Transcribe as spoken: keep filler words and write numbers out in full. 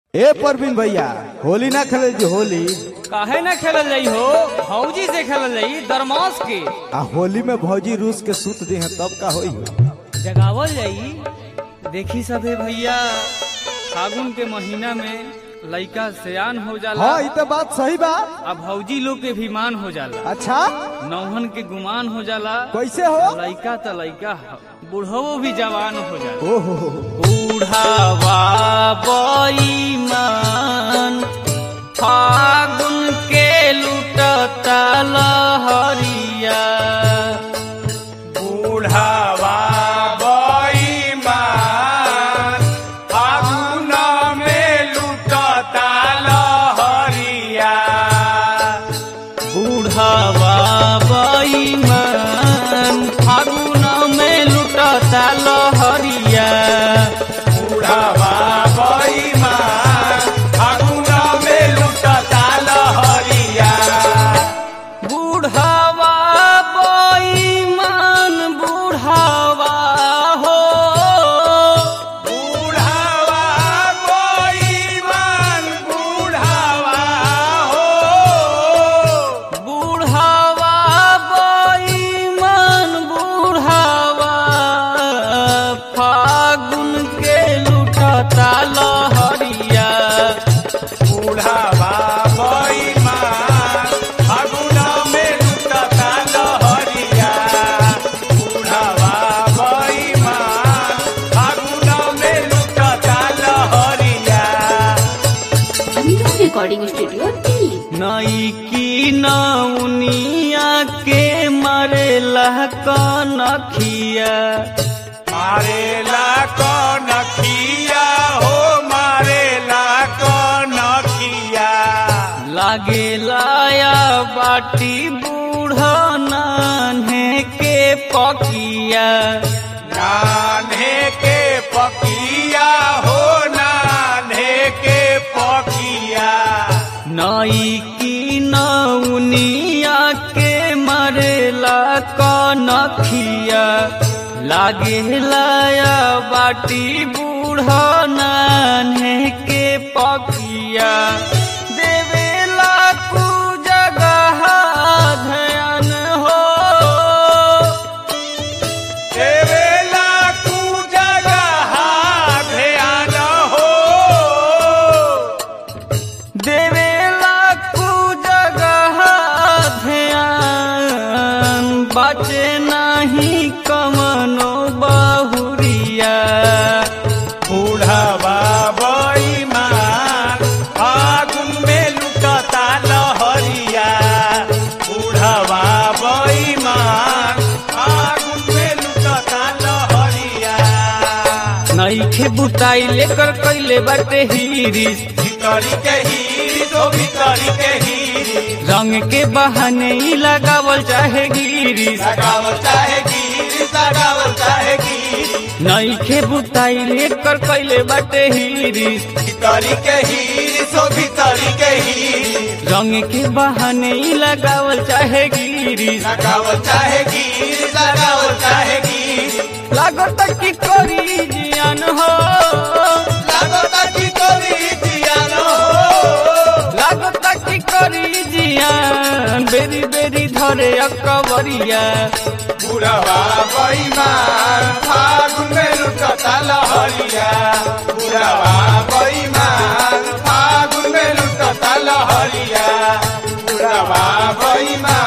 ए परवीन भैया होली ना खेले जी होली काहे ना खेलल जाई हो भौजी से खेलल जाई दरमास के आ होली में भौजी रूस के सूत दी है तब का होई जगावल जाई। देखी सबे भैया फागुन के महीना में लइका सयान हो जाला। हाँ ये तो बात सही बा। अब भौजी लोग के भी मान हो जाला। अच्छा नौहन के गुमान हो जाला। कैसे हो लइका तो लइका बूढ़ो भी जवान हो जाला। ओहो बूढ़ावा बेईमान फागुन के लुटता लहरिया। बूढ़ावा बेईमान फागुन में लुटता लहरिया। बूढ़ावा बेईमान फागुन में लुटता लहरिया। बूढ़ावा बेईमान फागुन में लुटता लहरिया। बूढ़ावा बेईमान बूढ़ावा हो। बूढ़ावा बेईमान बूढ़ावा हो। बूढ़ावा बेईमान बूढ़ावा फागुन के लुटता लहरिया। बूढ़ावा बेईमान फागुन में लुटता लहरिया। बूढ़ावा बेईमान फागुन में लुटता लहरिया। Recording studio Delhi. नई की नौनिया के मरेला कनखिया। मारेला कनखिया हो मारेला कनखिया। लागेला या बाटी बूढ़ा नान्हे के पकिया। नान्हे के पकिया हो नान्हे के पकिया। नई की नौनिया के मरेला कनखिया। लागेला या बाटी बूढ़ा नान्हे के पकिया। देवेला कु जगह ध्यान हो। देवेला कु जगह ध्यान हो। देवेला कु जगह ध्यान बचे नहीं कमनो बहुरिया। बूढ़ावा बेईमान फागुन में लुटता लहरिया। बूढ़ावा बेईमान फागुन में लुटता लहरिया। नईखे बुताई लेकर कैले बाटे हिरिस। भितरी के हीरी तो भितरी के हीरी। रंग के बहाने ही लगावल चाहे गिरिस। लगावल चाहे गिरी लगावल चाहे गिरी। नईखे बुताई लेकर कैले बाटे हिरिस। भितरी के हीरी सो भितरी के हीरी। रंग के बहाने ही लगावल चाहे गिरिस। लगावल चाहे गिरी लगावल चाहे गिरी। लागत की करी जियान हो। लागता की कोरी जियान हो। लागत की करी जियान बेरी बेरी धरे अकबरिया। बुढ़वा बेईमान फागुन में लुटता लहरिया। बुढ़वा बेईमान फागुन में लुटता लहरिया। बुढ़वा बेईमान